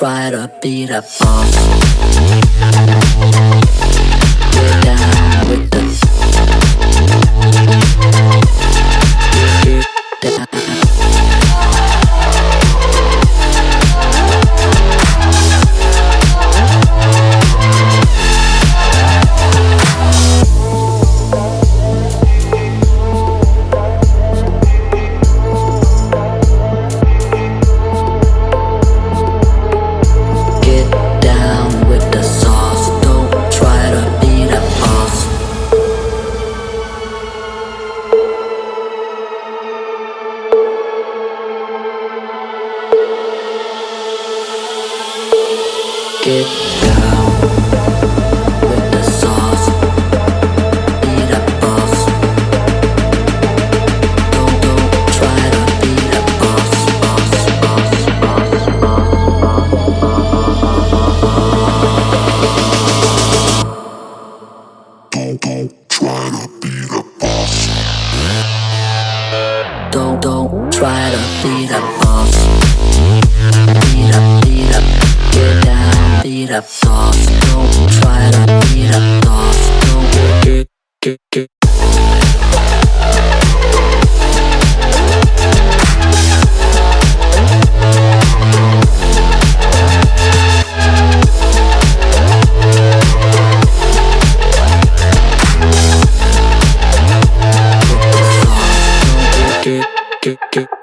try to be the boss. Get down with the get down. Get down with the sauce. Be the boss. Don't try to be the boss. Don't try to be the boss. Don't try to be the boss. Beat up, get down. Be the boss, don't try to be the boss. Don't get. Get